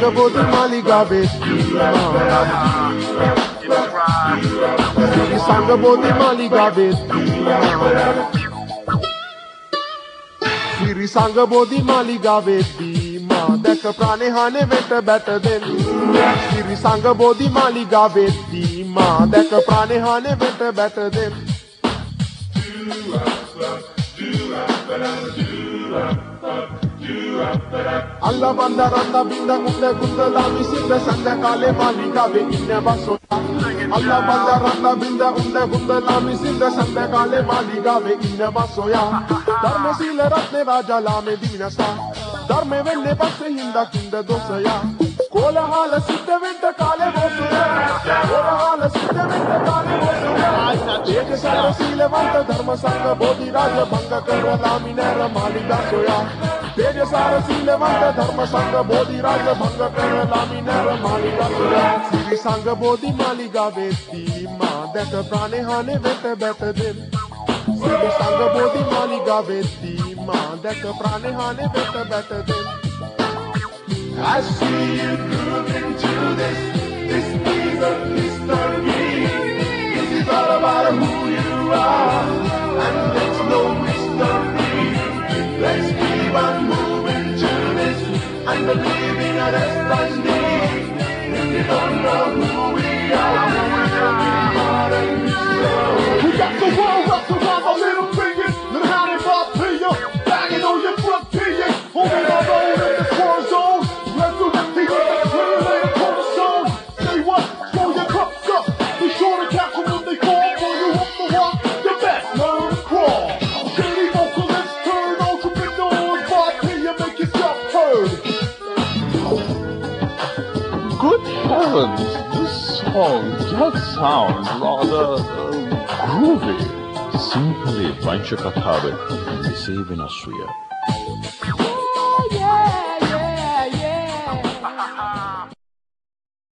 Sangabodi Maliga Bestima. Siri Sangabodi Maliga Bestima. Siri Sangabodi Maliga Bestima. Deka prane hane veta better than. Siri Sangabodi Maliga Bestima. Deka prane hane veta better than. Allah banda randa binda gunde gunde lami sinda sanda kale malika be inne baso. Allah banda randa binda gunde lami sinda sanda kale malika be inne baso ya. Dharma sile ratne raja lame dinasa. Dharme venne basse hinda kinda dosa ya. Kola hala siddha venta kale boso ya. Kola hala siddha venta kale boso ya. Teja sara sile vanta dharma sanga bodhi raja banga kara lami nera malika soya. Teja sara sile vanta dharma sanga bodhi raja banga kara lami nera malika soya. Siri sanga bodhi malika veti ma deka prane hane vete bete din. Siri sanga bodhi malika veti ma deka prane hane vete bete din. I see you grooving to this is a history. This is all about who you are, and there's no mystery. Let's keep on moving to this, and believing our destiny. If you don't know who we are, we got the world wrapped around our little fingers. Learn how to pop to you, banging on your front teeth. Holding our own in this war zone. Resurrecting with the clear lane cornerstone. Say what? Throw your cups up. Be sure to catch them when they fall. For you up the walk, the best learn to crawl. Shady vocalists turn entrepreneurs. Bob here, make yourself heard. Good heavens, this song does sound rather groovy. Simply Panchakathavat, Save in Asriya.